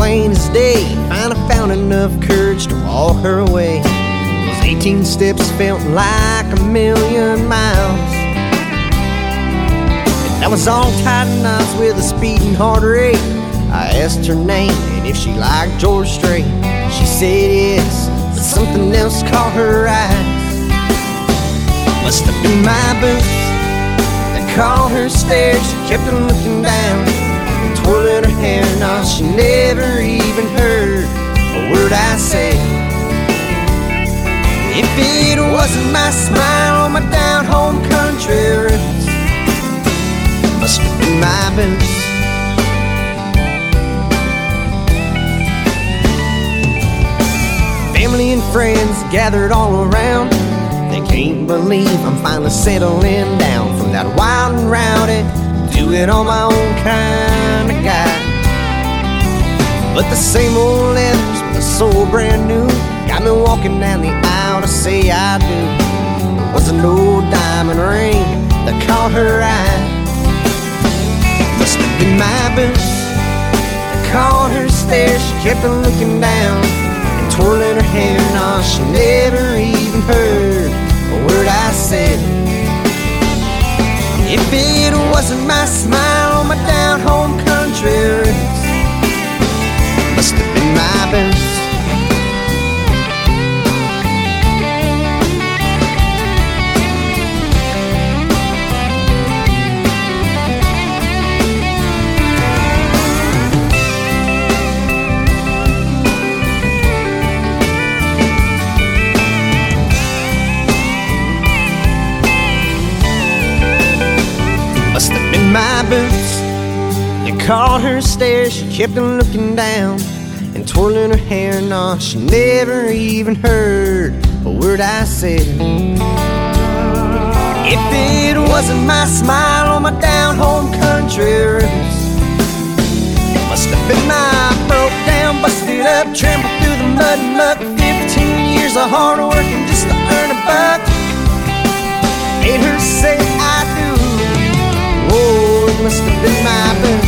plain as day. Finally found enough courage to walk her way. Those 18 steps felt like a million miles. And I was all tied in knots with a speeding heart rate. I asked her name and if she liked George Strait. She said yes, but something else caught her eyes. Must have been my boots that caught her stare. She kept on looking down and twirling her hair. No, she never even heard a word I said. If it wasn't my smile on my down-home country roots, must have been my boots. Family and friends gathered all around. They can't believe I'm finally settling down from that wild and rowdy, do it on my own kind of guy. But the same old leathers with a soul brand new got me walking down the aisle to say I do. There wasn't no diamond ring that caught her eye. Must have been my boots that caught her stare. She kept on looking down and twirling her hair. No, she never even heard a word I said. If it wasn't my smile on my down-home country roots, must have been my boots. Must have been my boots that caught her stare. She kept on looking down and twirling her hair. No, she never even heard a word I said. If it wasn't my smile on my down-home country roots, must have been my broke down, busted up, trampled through the mud and muck. 15 years of hard working just to earn a buck. Made her say I do. Oh, it must have been my boots.